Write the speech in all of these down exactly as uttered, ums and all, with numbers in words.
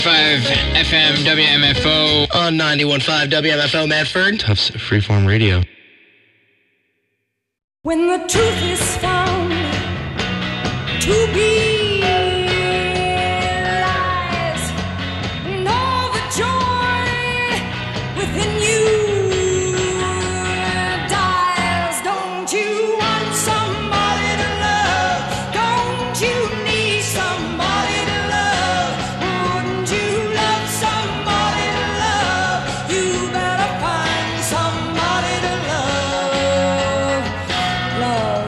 five F M W M F O on ninety-one point five W M F O Medford. Tufts Freeform Radio. When the truth is found to be lies, and all the joy within you dies. Don't you want somebody to love? Don't you need somebody to love? Wouldn't you love somebody to love? You better find somebody to love. Love.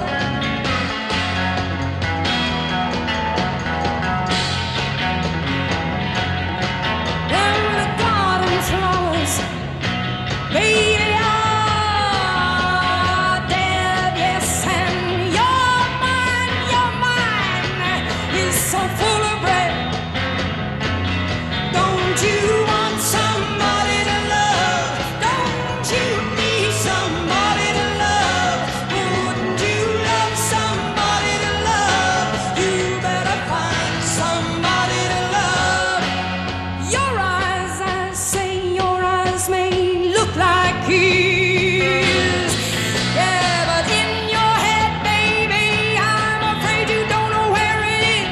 When the garden flowers, they are dead, yes, and your mind, your mind is so full of bread. Don't you want somebody to love? Don't you need somebody to love? Wouldn't you love somebody to love? You better find somebody to love. Your eyes, I say, your eyes may look like his. Yeah, but in your head, baby, I'm afraid you don't know where it is.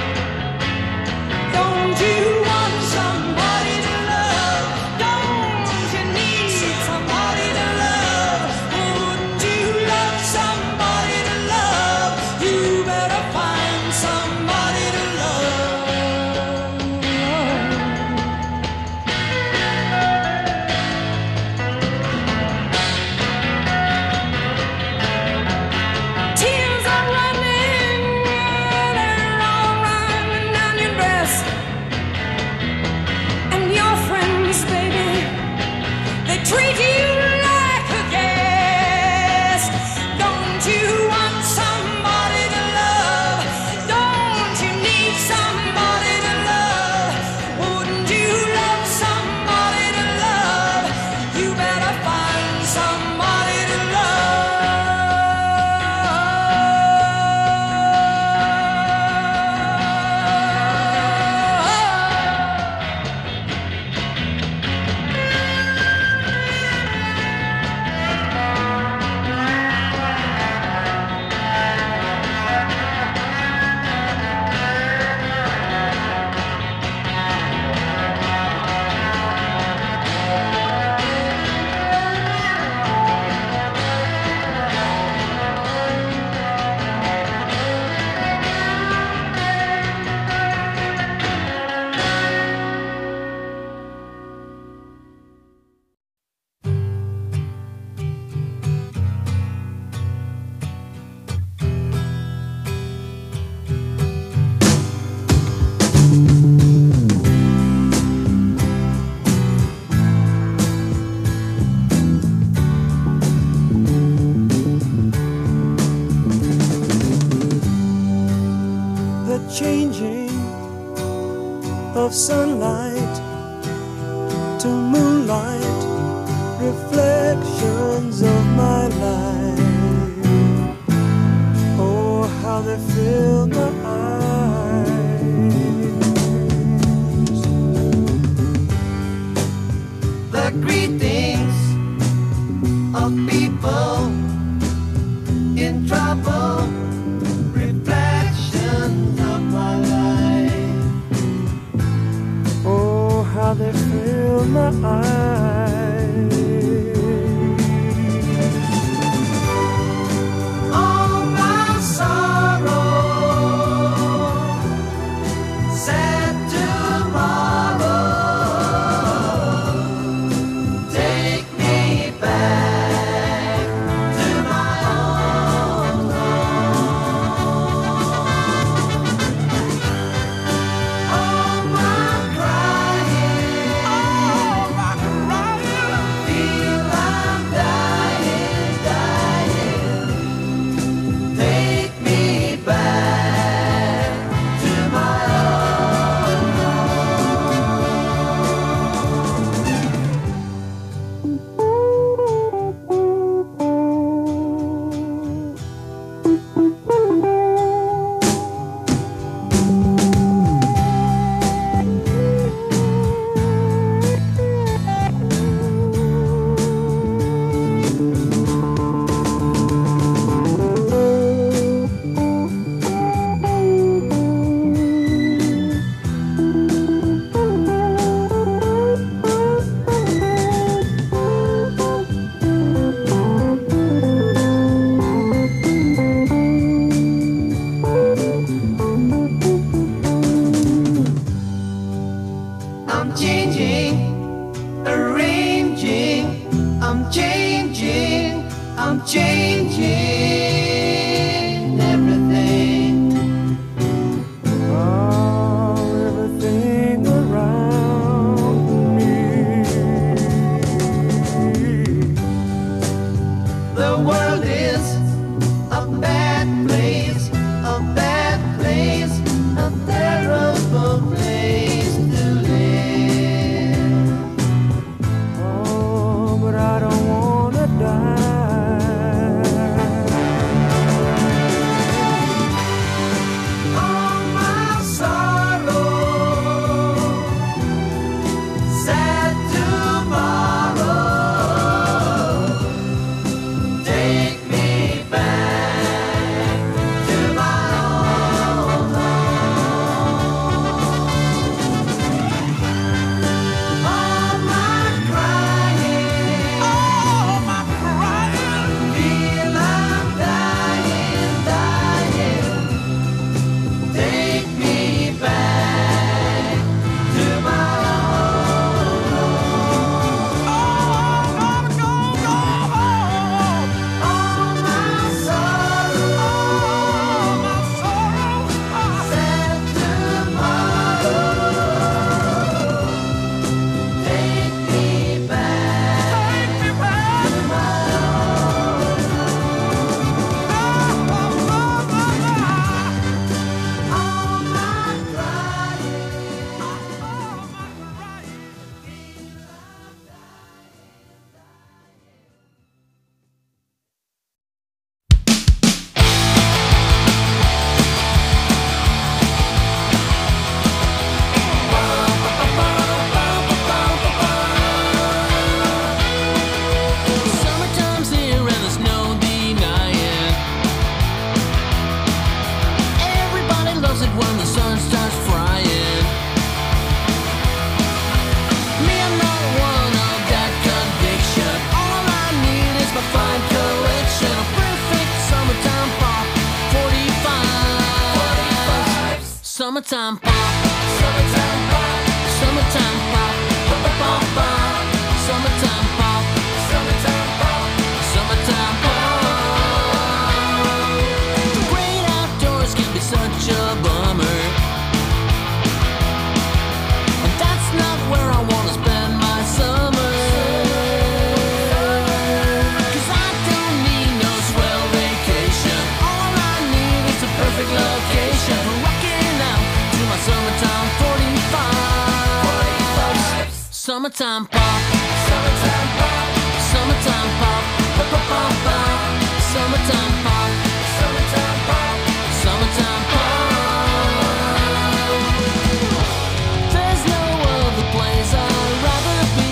Don't you want somebody to love? Don't you need somebody to love? Wouldn't you love somebody to love? You better find somebody to love. Tears are running, they're all running down your dress. And your friends, baby, they treat you like a guest. Don't you want somebody to love? Don't you need somebody to love? Wouldn't you love somebody to love? You better find somebody to the changing of sunlight to moonlight, reflections of my life. Oh, how they fill my eyes. The greetings of people in trouble, reflections of my life. Oh, how they fill my eyes. All my sorrow, sad tomorrow, take me back to my own home. All my crying, all my crying. I'm changing, arranging, I'm changing, I'm changing everything. Oh, everything around me. The world is a bad place, a bad place, a terrible place to live. Oh, but I don't wanna die. All my sorrow, sad tomorrow, take me back to my own home. All my crying, all my crying, feel I'm dying, dying. Take me back to my own home. Oh, no, no, no. All my sorrow, all my sorrow, sad tomorrow. Take me back, take me back to my own home. All my crying, all my crying, feel I'm Summertime's here and there's no denying. Everybody loves it when the sun starts frying. Me, I'm not one of that conviction. All I need is my fine collection of perfect summertime pop. forty-five. Summertime pop. Summertime pop. Summertime pop. Pop, pop, pop, pop. Summertime pop. Summertime pop. Summertime pop. The great outdoors can be such a bummer, and that's not where I wanna spend my summer. 'Cause I don't need no swell vacation. All I need is a perfect location for rocking out to my summertime forty-five. Summertime pop. Summertime pop. Summertime pop. Pop, pop, pop, pop. Summertime pop. Summertime pop. Summertime pop. There's no other place I'd rather be.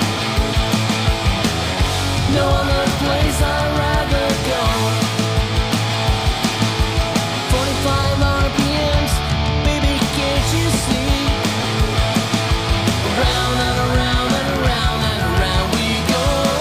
No other place I'd rather go. forty-five R P Ms, baby, can't you see? Around and around and around and around we go.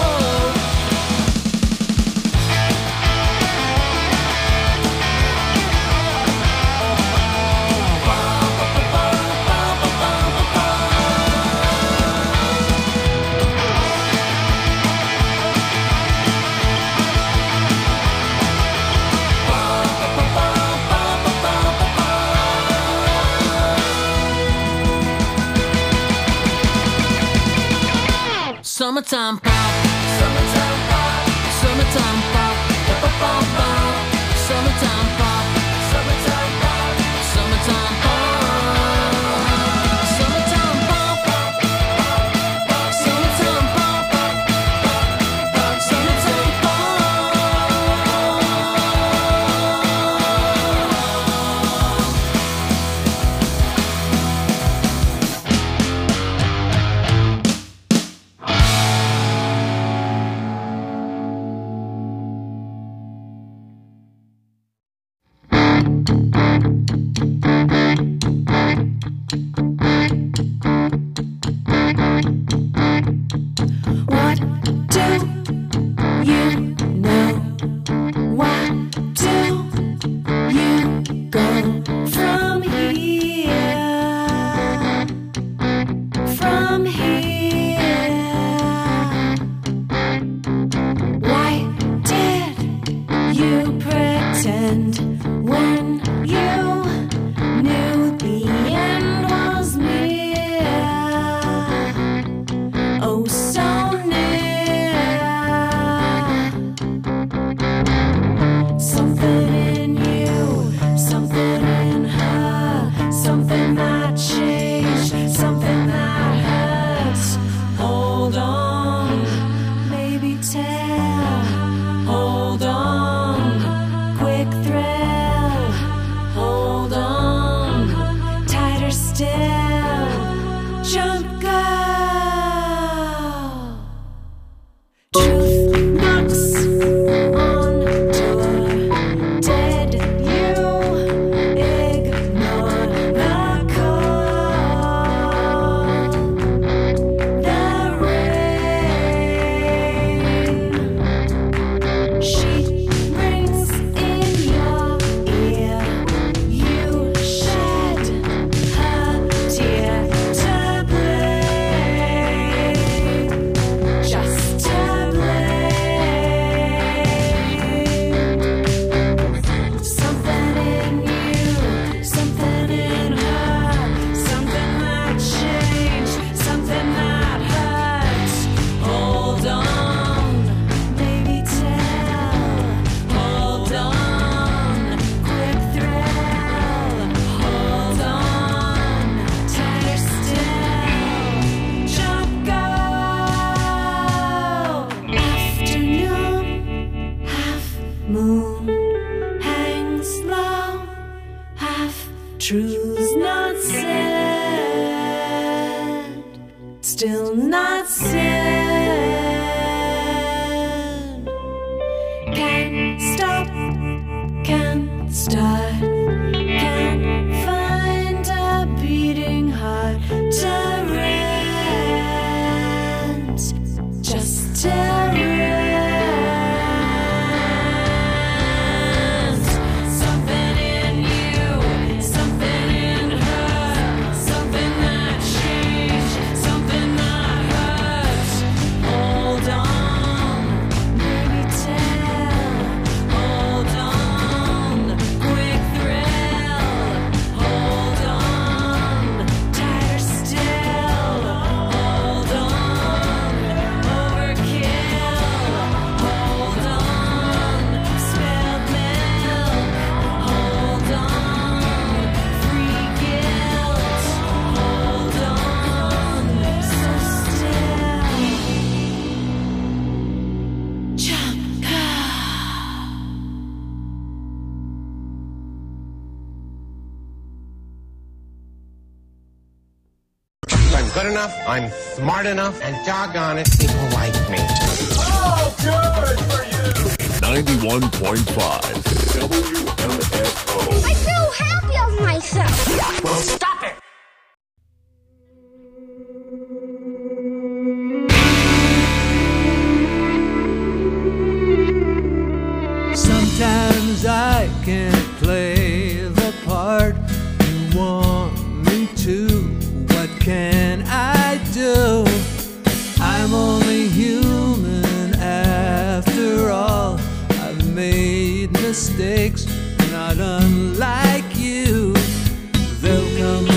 Summertime pop. Summertime pop. Summertime pop. Pop, pop, pop, pop. Summertime pop. Summertime pop. Summertime pop. Jump girl. Truth knocks on door. Dead you ignore the call. The rain. She rings in your ear. You shed her tear to blame. Just to blame. Something in you, something in her, something that changed, something that hurts. Hold on, baby, tell. Hold on, quick thrill. Hold on, tighter still. Jump girl. Afternoon, half moon hangs low, half truths not said, still not said. Can't stop, can't start, can't find a beating heart to rent, just to rent. Something in you, something in her, something that changed, something that hurts. Hold on, baby, tell. Hold on, quick thrill. Hold on, tighter still. Hold on, overkill. Hold on, spilled milk. Hold on, free guilt. Hold on, so still. Jump girl. I'm good enough, I'm smart enough, and doggone it, people like me. ninety-one point five W M F O. I feel happy of myself. Well, stop it! Sometimes I can't play the part you want me to. What can I do? I'm only human after all. I've made mistakes, not unlike you. There'll come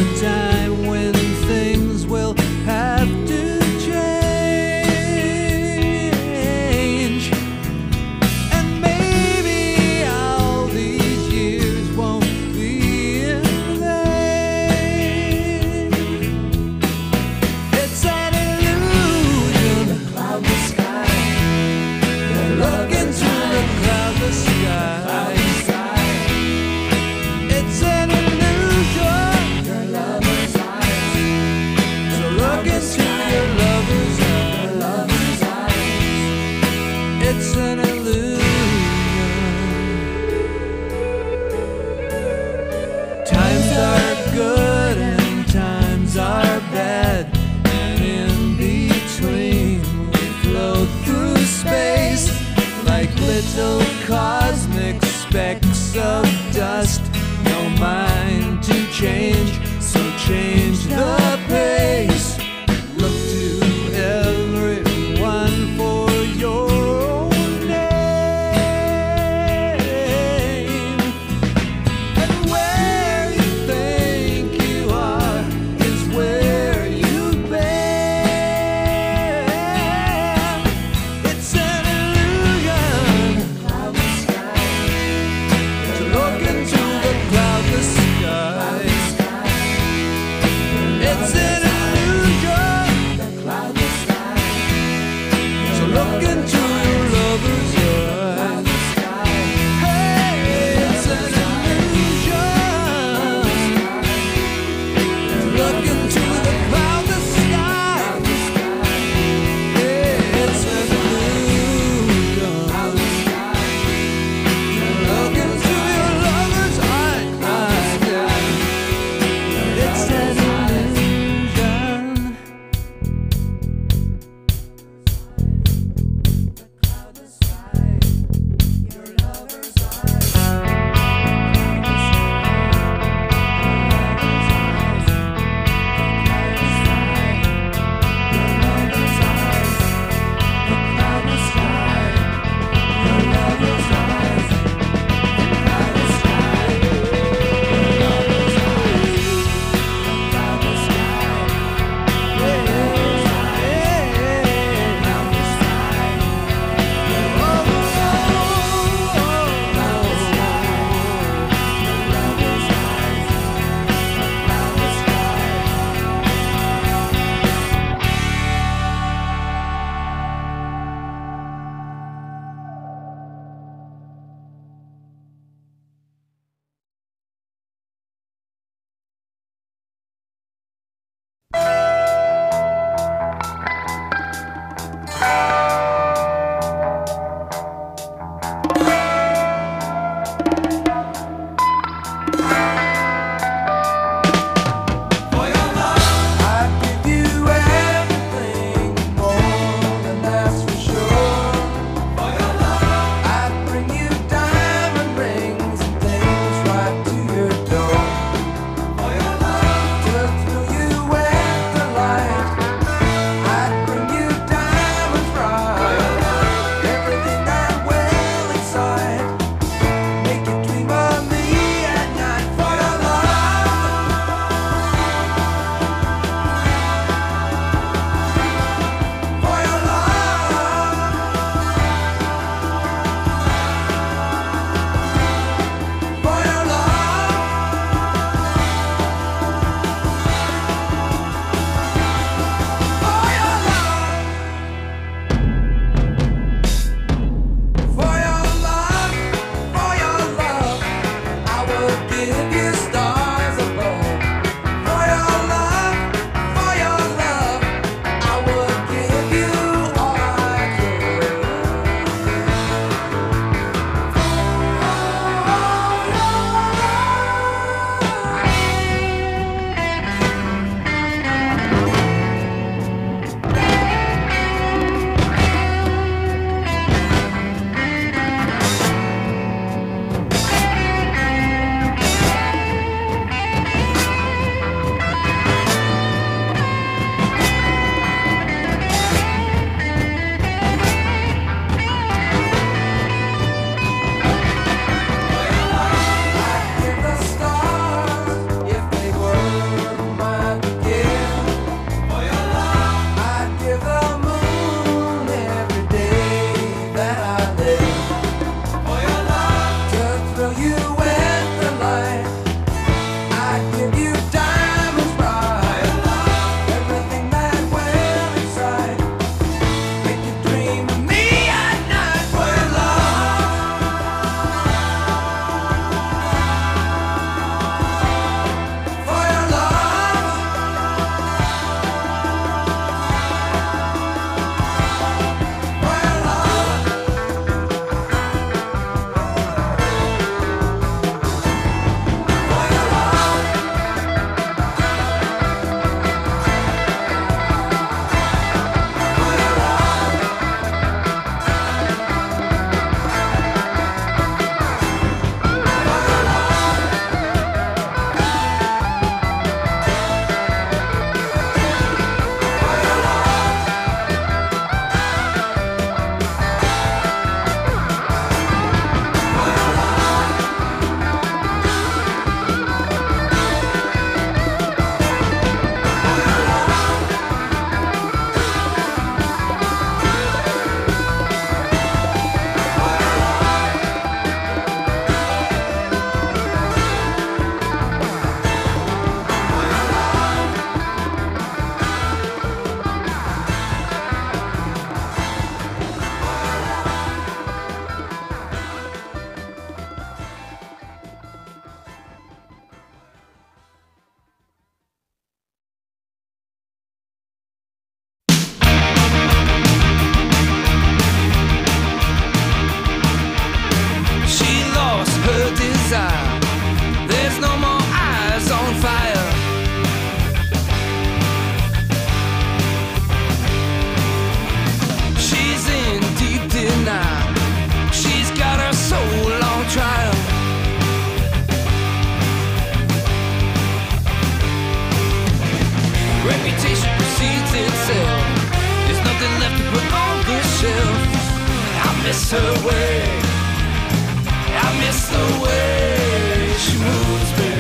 precedes itself. There's nothing left to put on the shelf. I miss her way. I miss the way she moves me.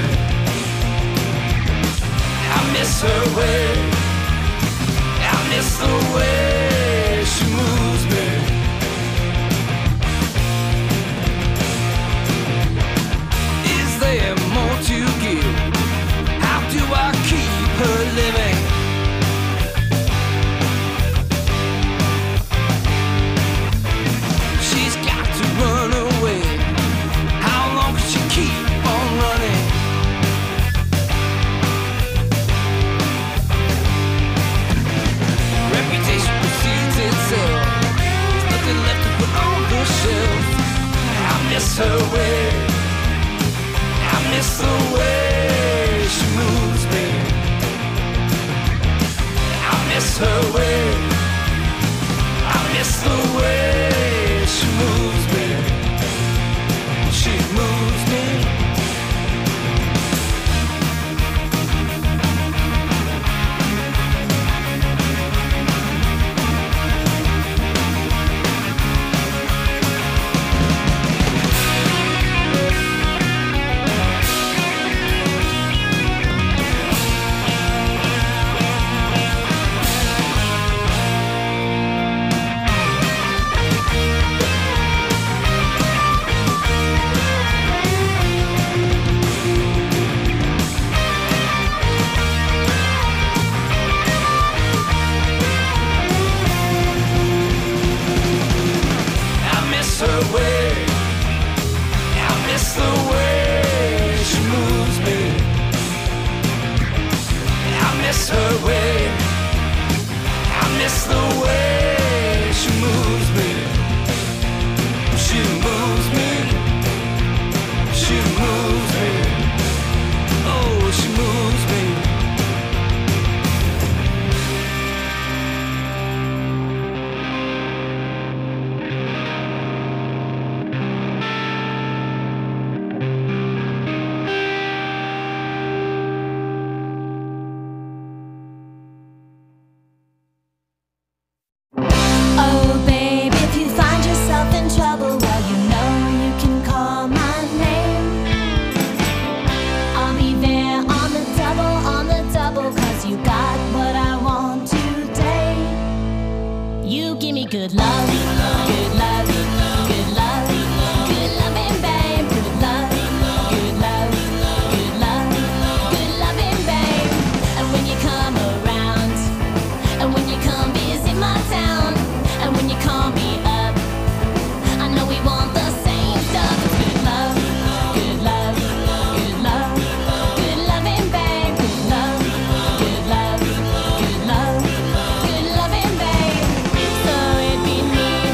I miss her way. I miss the way she moves me. Is there more to give? How do I keep her living? She's got to run away. How long can she keep on running? Reputation precedes itself. There's nothing left to put on the shelf. I miss her way. I miss the way she moves me. I miss her way. I miss the way she moves me. She moves me. Good love, good love, good love, good loving, babe. Good love, good love, good love, good loving, babe. And when you come around, and when you come visit my town, and when you call me up, I know we want the same stuff. Good love, good love, good love, good loving, babe. Good love, good love, good love, good loving, babe. So it'd be me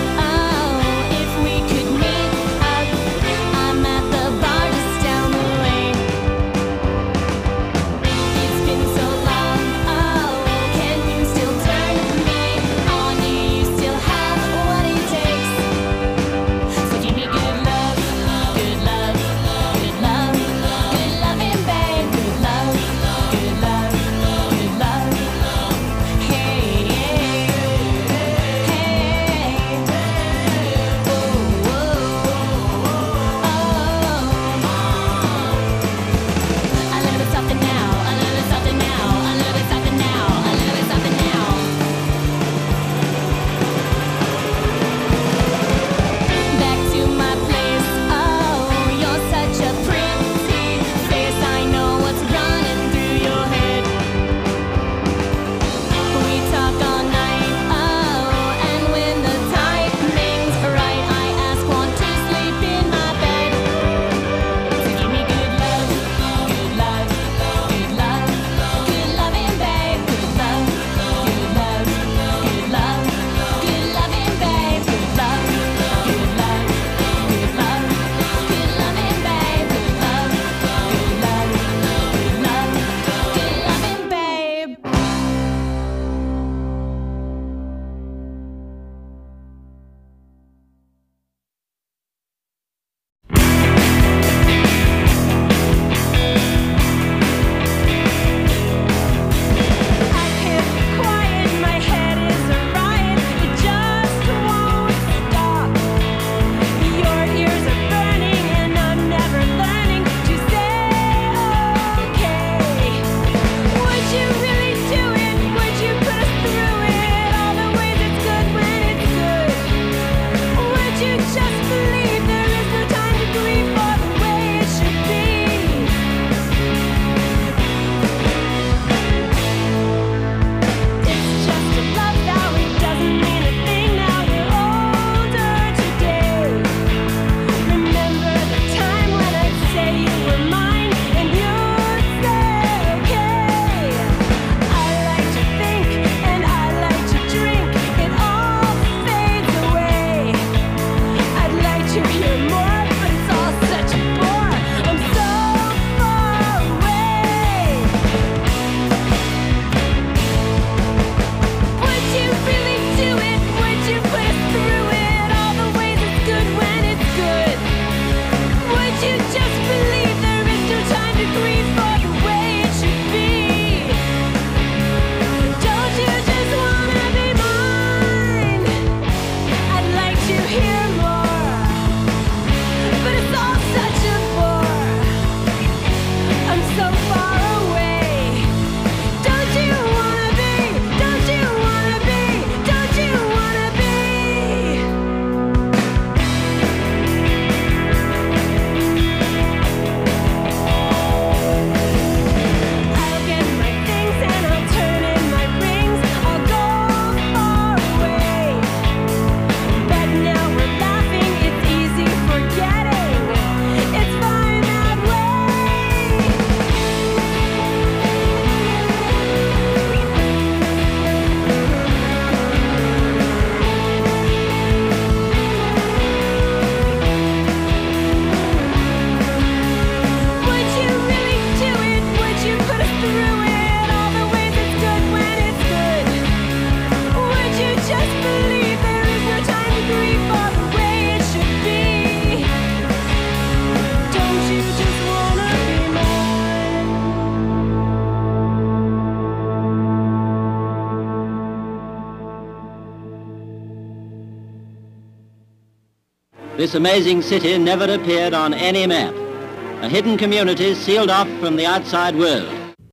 this amazing city never appeared on any map. A hidden community sealed off from the outside world.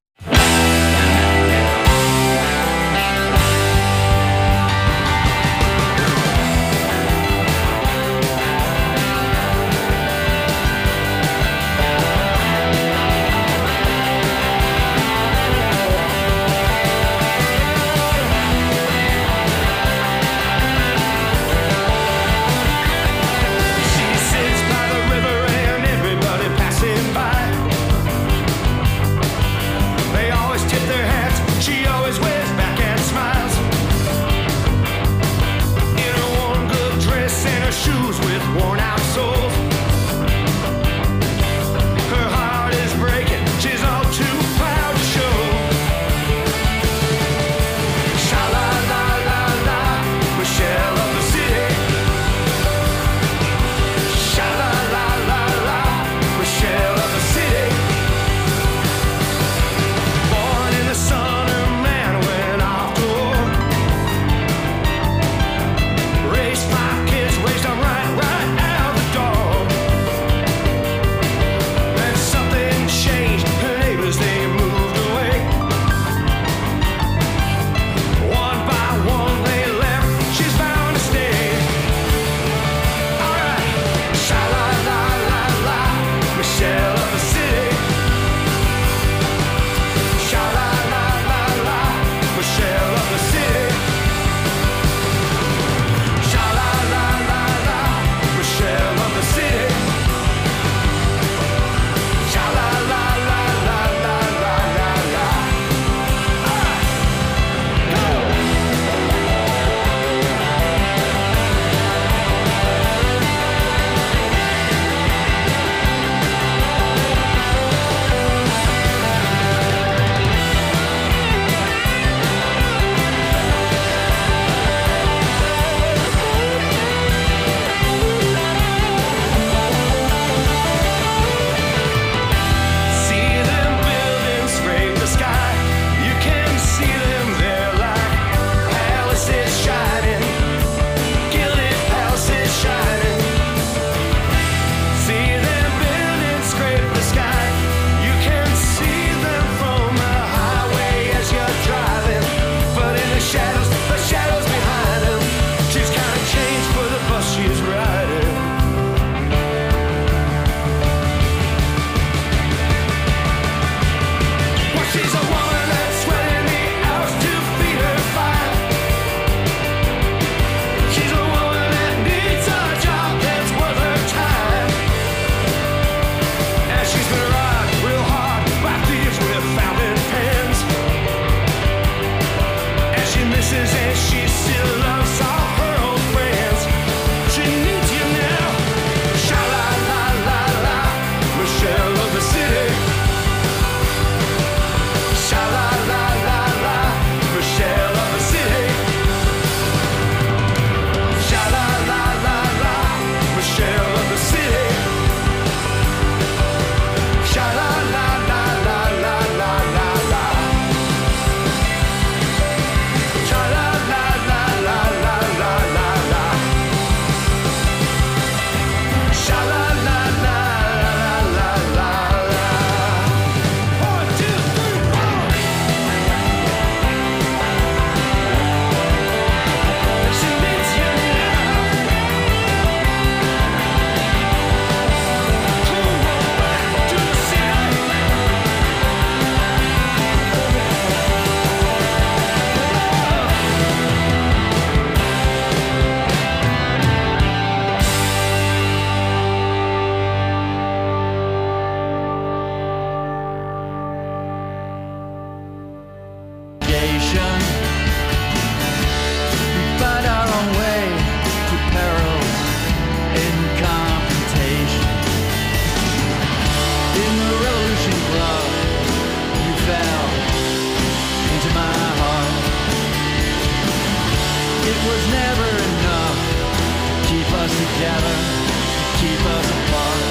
together, keep us apart.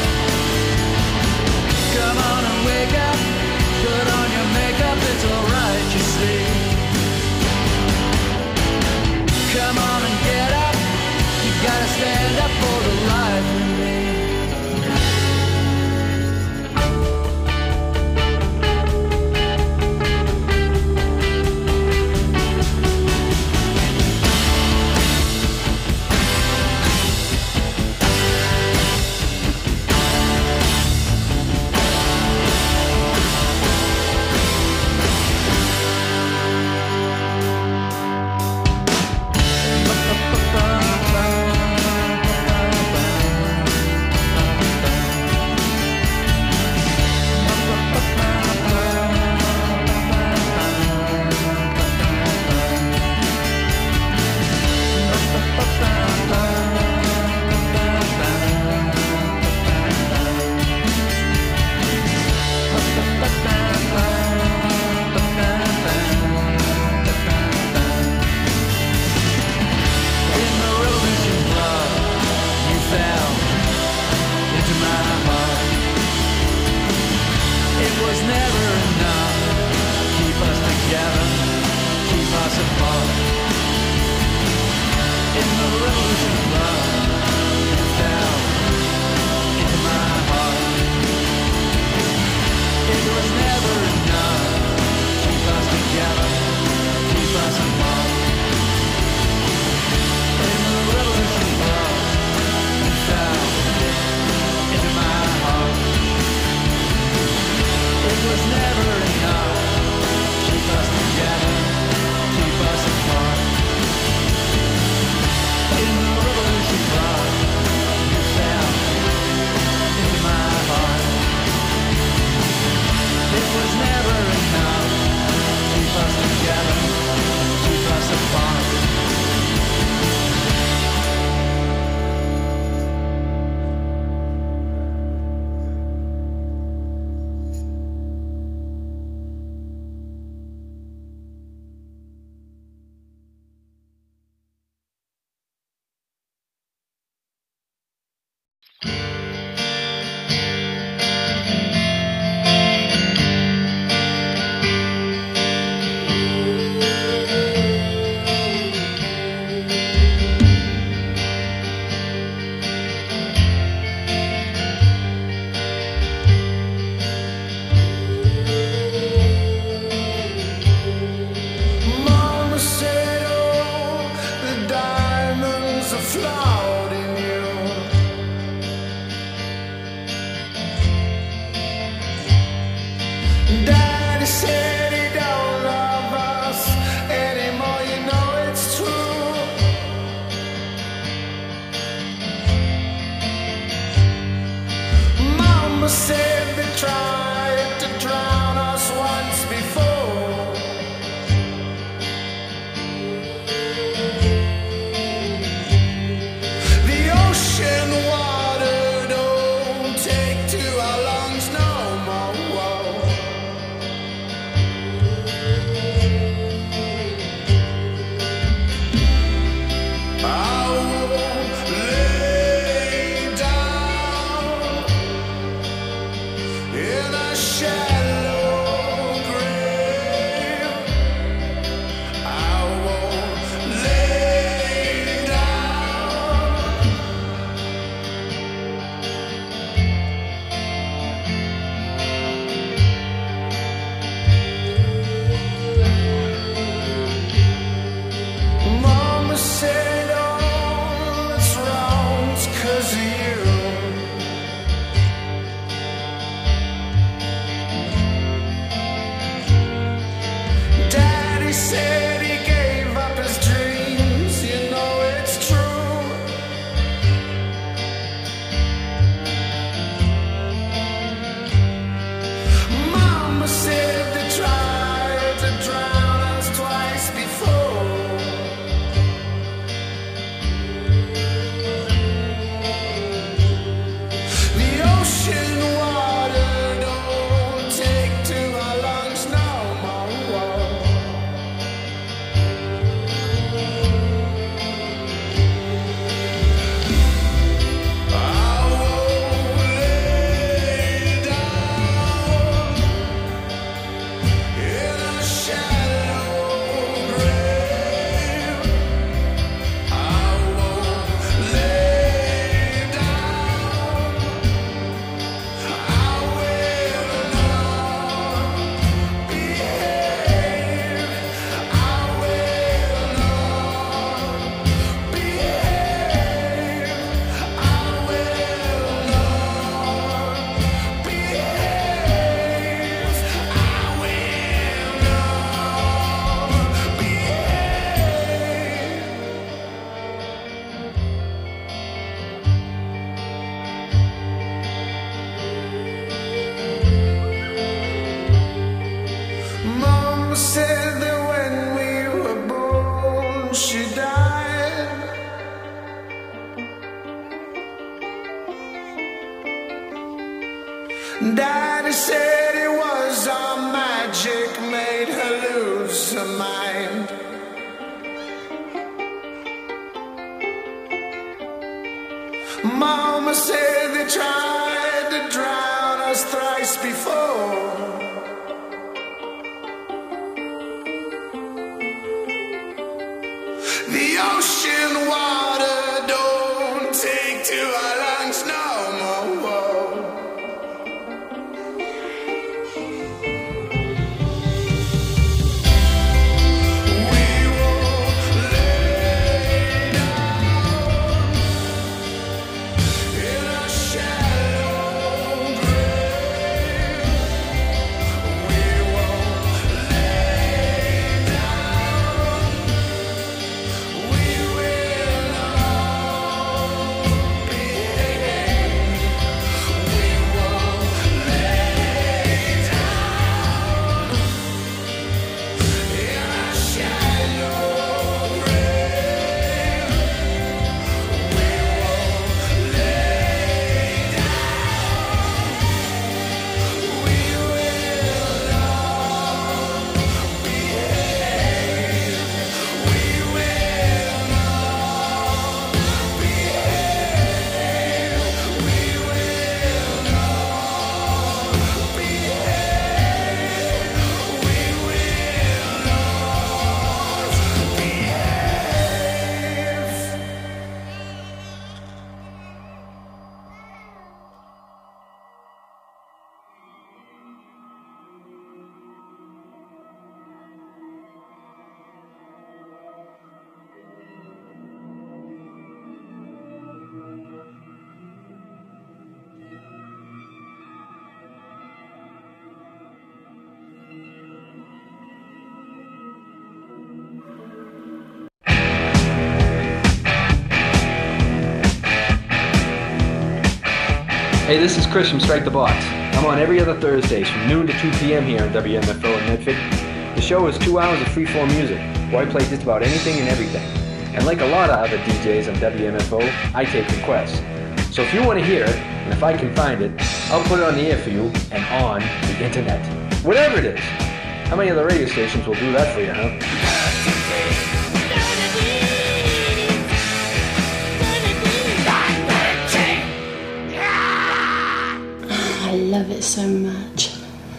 Come on and wake up, put on your makeup, it's alright, you see. Come on and get up, you gotta stand up for the life Mama said, oh, the diamonds are flawed in you. Daddy said he don't love us anymore, you know it's true. Mama said they tried to drown us once before. The ocean water don't take to our lungs no more. I won't lay down in a shallow grave. I won't lay down. Mama said, all that's wrong's 'cause of you. Daddy said he gave up his dreams, you know it's true. Mama said they tried to drown us twice before. The ocean water don't take to our lungs no more. I won't lay down in a shallow grave. I won't lay down. I will not behave. I will not behave. I will not behave. I will not behave. Mom said that when we were born, she died. Daddy said it was our magic made her lose her mind. Mama said they tried to drown us thrice before. The ocean water don't take to our lungs no more. We won't lay down in a shallow grave. We won't lay down. We will Hey, this is Chris from Strike the Box. I'm on every other Thursdays from noon to two p.m. here on W M F O in Medford. The show is two hours of free-form music, where I play just about anything and everything. And like a lot of other D Js on W M F O, I take requests. So if you want to hear it, and if I can find it, I'll put it on the air for you and on the internet. Whatever it is. How many other radio stations will do that for you, huh? I love it so much.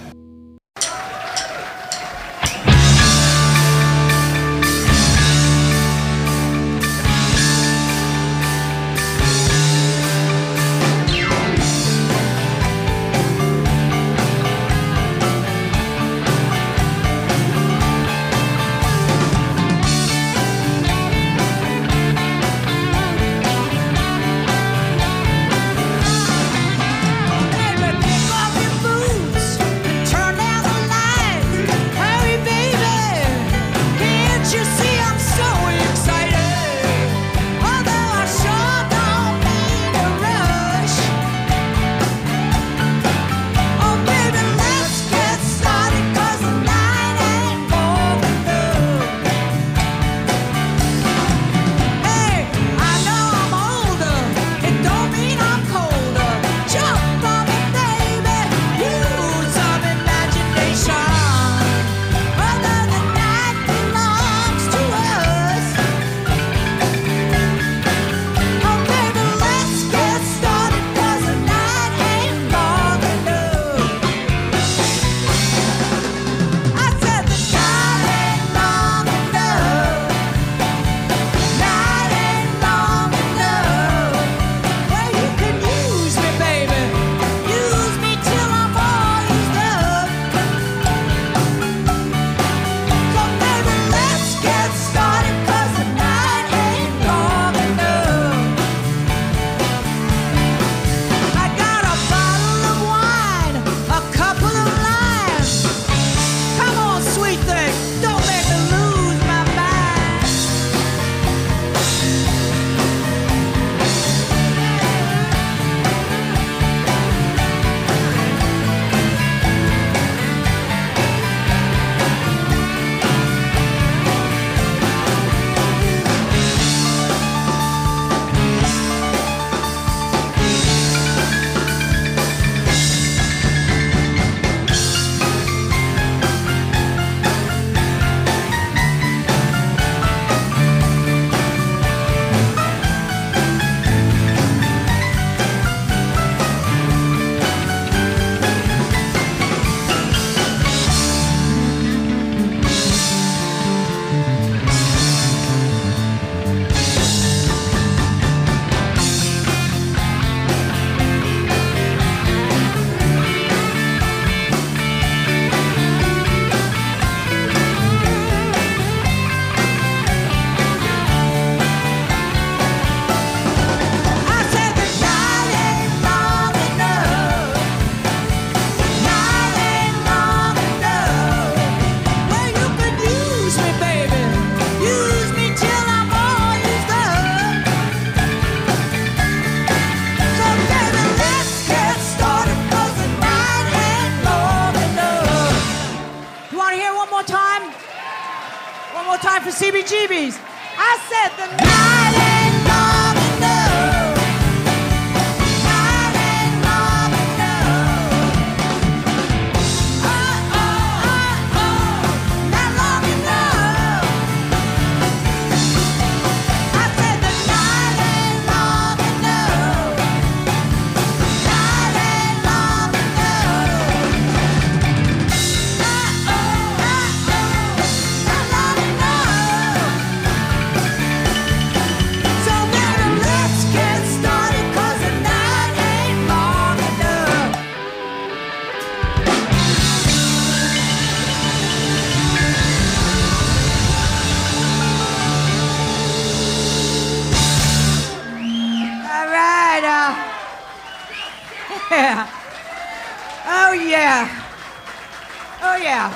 time for C B G B's. I said the night ain't long enough. Night ain't long enough. Oh, oh, oh, oh, not long enough. I said the night ain't long enough. Night ain't long enough. Oh, oh, oh, oh, not long enough. So baby, let's get started, 'cause the night ain't long enough. All right, uh, yeah. Oh yeah. Oh yeah.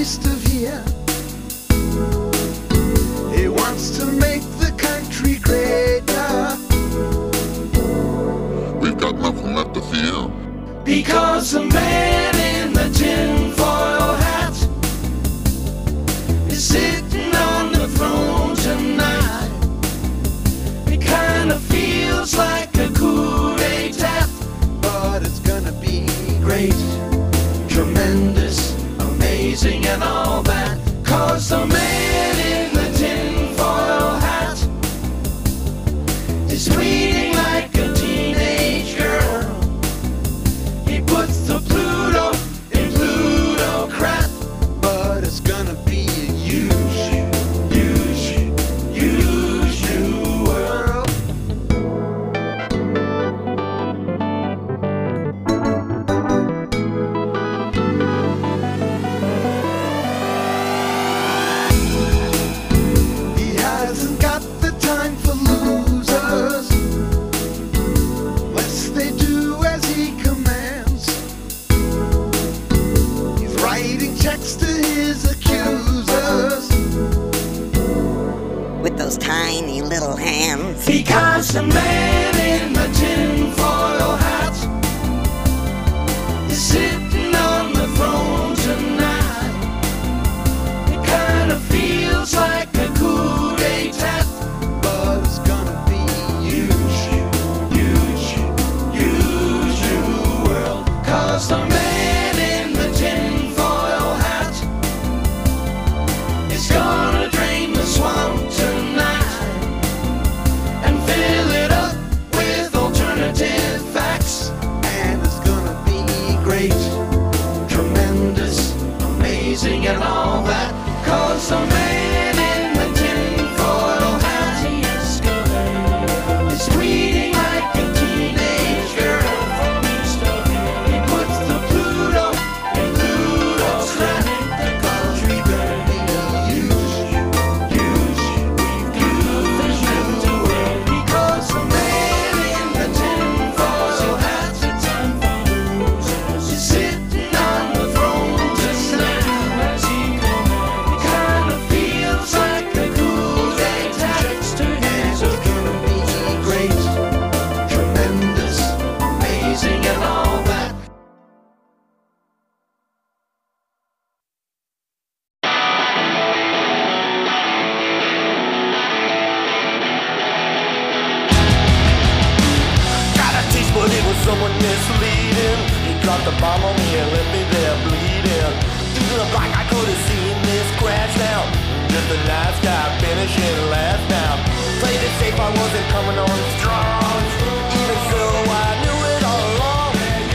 east of here. He wants to make the country greater. We've got nothing left to fear. Because the man in the tinfoil hat is sitting on the throne tonight. It kinda feels like a coup d'etat, but it's gonna be great, tremendous, amazing and all that. Cause the man in the tinfoil hat is bleeding like a teenage girl. He puts the Pluto in Plutocrat, but it's gonna be a huge, huge, huge new world. He hasn't got the time for losers, lest they do as he commands. He's writing checks to his accusers with those tiny little hands. because the man in the tinfoil hat is sitting on the throne tonight. It kinda feels like a coup d'etat, but it's gonna be huge, huge, huge new world. Cause the man in the tinfoil hat is gonna drain the swamp tonight and fill it up with alternative facts. And it's gonna be great, tremendous, amazing and all that. Cause the man in the tinfoil hat is bleeding like a teenage girl. He puts the Pluto in Pluto's crap. Cause we're gonna be huge, huge, huge new world. Because the man in the tinfoil hat is sitting on the throne tonight. It kinda feels like a coup d'etat, and it's gonna be great, tremendous, amazing and all that. Got a taste, but it was someone misleading. He dropped the bomb on me and left me there bleeding. Even the black I could have seen this crash now. Just a nice guy finishing last now. Played it safe, I wasn't coming on strong. Even so, I knew it all along.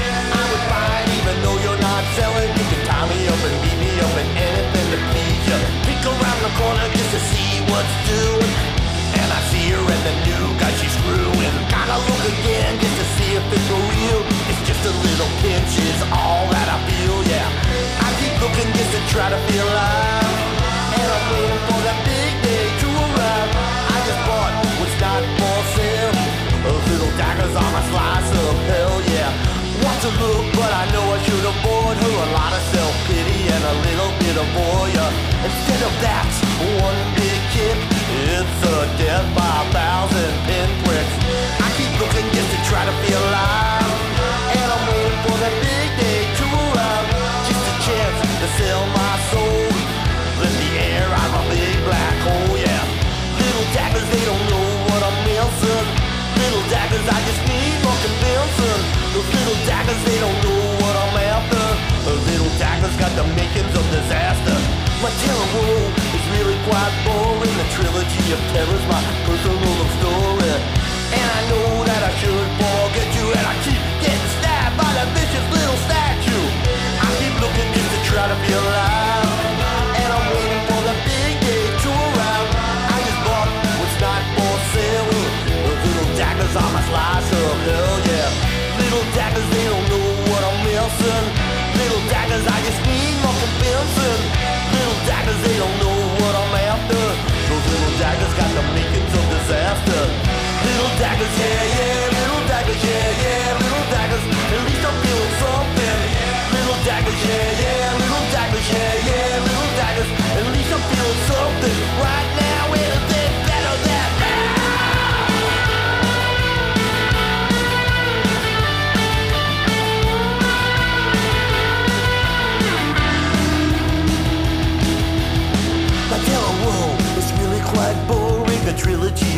I would fight even though you're not selling. You can tie me up and beat me up and anything to please you. Peek around the corner just to see what's doing. And I see her and the new guy she's screwing. Gotta look again just to see if it's for real. It's just a little pinch is all that I feel, yeah. I keep looking just to try to feel alive. And I'm waiting for that big day to arrive. I just bought what's not for sale. Those little daggers on my slice of hell, yeah. Want to look, but I know I should avoid her. A lot of self-pity and a little bit of voyeur. Instead of that, one big kick, it's a death by a thousand pinpricks. I keep looking just to try to feel alive. And I'm waiting for that big day to arrive. Just a chance to sell my soul. Let the air out of my big black hole, yeah. Little daggers, they don't know what I'm missing. Little daggers, I just need more convincing. Those little daggers, they don't know what I'm after. Those little daggers got the makings of disaster. My terror role is really quite boring. The trilogy of terror's my personal love story. And I know that I should forget you, and I keep getting stabbed by that vicious little statue. I keep looking just to try to feel alive. And I'm waiting for the big day to arrive. I just bought what's not for sale. Those little daggers on my slice of hell, yeah. Little daggers, they don't know what I'm missing. Little daggers, I just need more convincing. Little daggers, they don't know what I'm after. Those little daggers got the makings of disaster. Little daggers, yeah, yeah. Little daggers, yeah, yeah. Little daggers, at least I'm feeling something. Little daggers, yeah, yeah. Little daggers, yeah, yeah. Little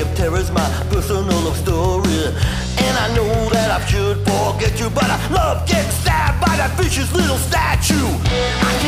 of terror's my personal love story. And I know that I should forget you, but I love getting stabbed by that vicious little statue. I